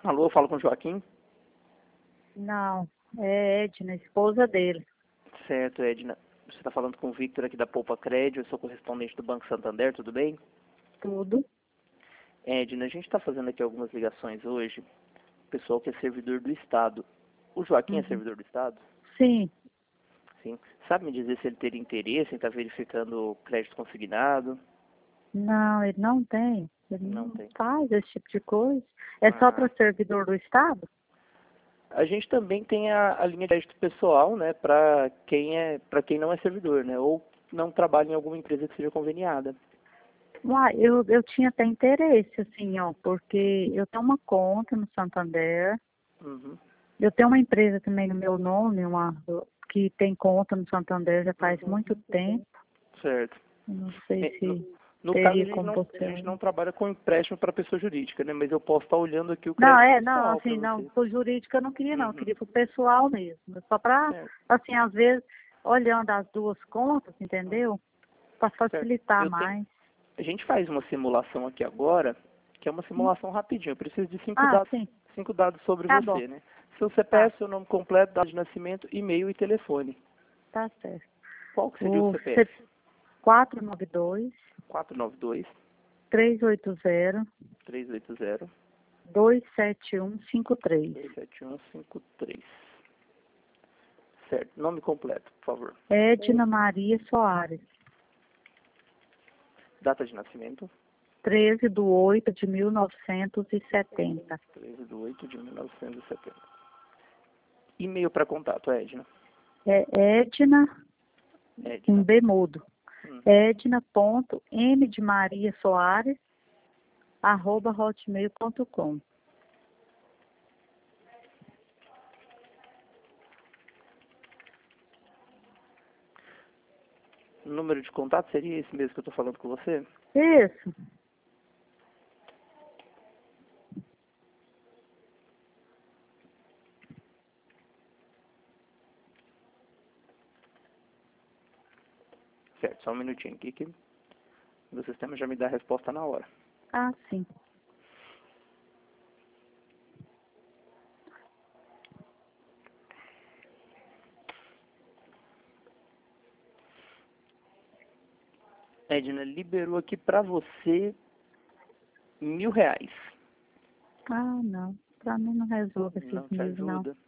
Alô, eu falo com o Joaquim? Não, é Edna, esposa dele. Certo, Edna. Você está falando com o Victor aqui da Poupa Crédito, eu sou correspondente do Banco Santander, tudo bem? Tudo. Edna, a gente está fazendo aqui algumas ligações hoje, pessoal que é servidor do Estado. O Joaquim é Uhum. servidor do Estado? Sim. Sim. Sabe me dizer se ele teria interesse em estar verificando o crédito consignado? Não, ele não tem. Ele Não não tem. faz esse tipo de coisa. É só Ah. para servidor do Estado? A gente também tem a linha de crédito pessoal, né, para quem não é servidor, né, ou não trabalha em alguma empresa que seja conveniada. Uai, eu tinha até interesse, assim, ó, porque eu tenho uma conta no Santander. Uhum. Eu tenho uma empresa também no meu nome, que tem conta no Santander já faz muito tempo. Certo. Eu não sei se No caso, teria como a gente você. não trabalha com empréstimo para pessoa jurídica, né? Mas eu posso estar olhando aqui o Não, crédito não, pessoal para assim, não, você. pro jurídico eu não queria não, eu Uhum. queria pro pessoal mesmo. Só para, Certo. assim, às vezes, olhando as duas contas, entendeu? Para Certo. facilitar mais. A gente faz uma simulação aqui agora, que é uma simulação rapidinho. Eu preciso de Ah, sim, cinco dados sobre tá bom, você, né? Seu CPF, tá, seu nome completo, data de nascimento, e-mail e telefone. tá certo. Qual que seria o O CPF? 492 492 380 380 27153. 27153. Certo. Nome completo, por favor. Edna Maria Soares, Data de nascimento? 13/8/1970. 13/8/1970. E-mail para contato, Edna. É Edna, um Edna. B mudo. Uhum. Edna.m de Maria Soares, @hotmail.com. O número de contato seria esse mesmo que eu estou falando com você? Isso. Certo, só um minutinho aqui que meu sistema já me dá a resposta na hora. Ah, sim. Edna, liberou aqui para você R$ 1.000. Ah, não. Para mim não resolve esses Não te mil, não. ajuda?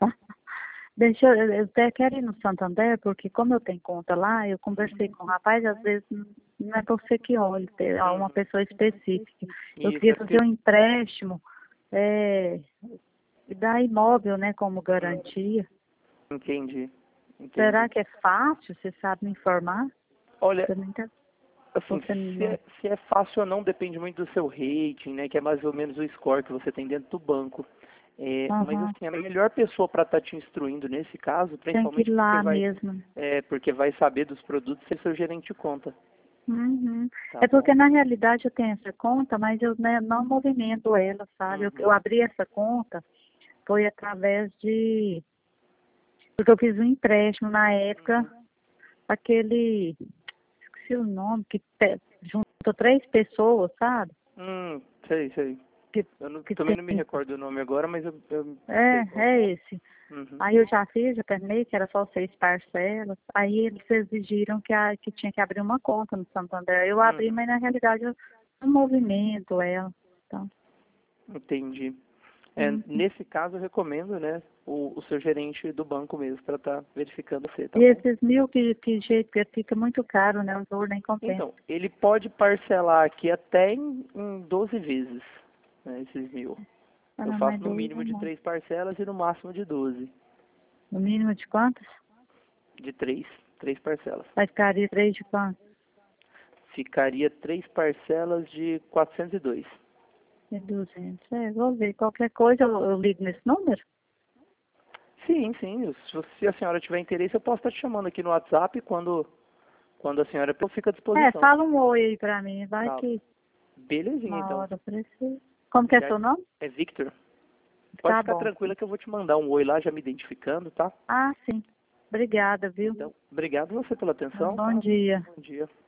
Eu até quero ir no Santander, porque como eu tenho conta lá, eu conversei com o rapaz, às vezes não é você que olha, é uma pessoa específica. Eu Isso, queria é porque... fazer um empréstimo, e dar imóvel, né, como garantia. Entendi. Será que é fácil? Você sabe me informar? Olha, Você não tá- assim, você não... se é fácil ou não depende muito do seu rating, né? Que é mais ou menos o score que você tem dentro do banco. Mas Aham. assim, a melhor pessoa para estar te instruindo nesse caso, Tem que ir principalmente lá mesmo. porque vai saber dos produtos, é seu gerente de conta. Uhum. Tá É bom? porque na realidade eu tenho essa conta, mas eu, né, não movimento ela, sabe? Eu Uhum. abri essa conta, foi através de... Porque eu fiz um empréstimo na época, aquele... Esqueci o nome, juntou 3 pessoas, sabe? Sei. Que, que Também tem... não me recordo o nome agora, mas eu sei qual que É esse. é. Uhum. Aí eu já fiz, já terminei, que era só 6 parcelas. Aí eles exigiram que tinha que abrir uma conta no Santander. Eu abri, Uhum. mas na realidade eu não movimento ela. Então, Entendi. uhum. Nesse caso, eu recomendo, né, o seu gerente do banco mesmo para estar verificando você, tá E bom? esses 1.000 que jeito que fica muito caro, né? O valor nem compensa. Então, ele pode parcelar aqui até em 12 vezes, né, esses 1.000. Ah, Eu não, faço mas no 12 mínimo de não. 3 parcelas e no máximo de 12. No mínimo de quantos? De três parcelas. Vai ficar ali 3 de quantos? Ficaria 3 parcelas de 402. De 200. Vou ver. Qualquer coisa eu ligo nesse número? Sim. Se a senhora tiver interesse, eu posso estar te chamando aqui no WhatsApp quando a senhora fica à disposição. Fala um oi aí pra mim. Vai Tá. que Belezinha, uma então. hora eu preciso. Como que é Já seu nome? é Victor. Pode Tá ficar bom. tranquila que eu vou te mandar um oi lá, já me identificando, tá? Ah, sim. Obrigada, viu? Então, obrigado você pela atenção. Bom dia. Bom dia.